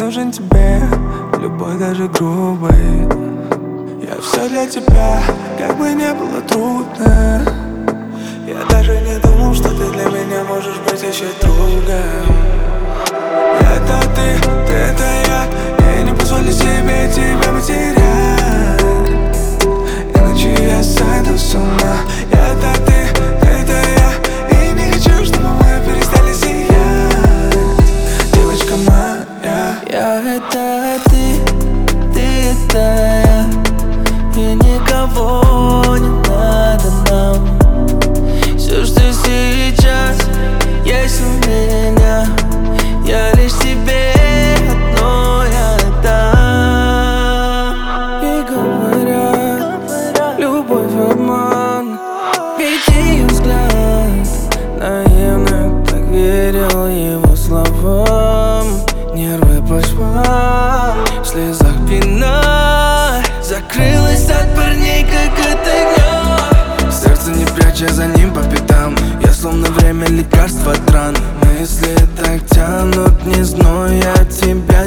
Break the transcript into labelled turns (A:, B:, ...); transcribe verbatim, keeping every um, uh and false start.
A: нужен тебе, любой даже грубый. Я все для тебя, как бы не было трудно. Я даже не думал, что ты для меня можешь быть еще другом. Это ты, ты это я, я не позволю себе тебя потерять, иначе я сойду с ума. Это ты, ты это я, и не хочу, чтобы мы перестали сиять, девочка моя.
B: Я это ты, ты это я, и никого не надо нам. Все, что сейчас есть у меня, я лишь тебе одной отдам. И говорят, любовь обман, ведь ее взгляд наивно так верил его словам. Нервы по швам, в слезах пена, закрылась от парней, как от огня. Сердце не пряча за ним по пятам, я словно время лекарства от ран. Мысли так тянут, не зная тебя.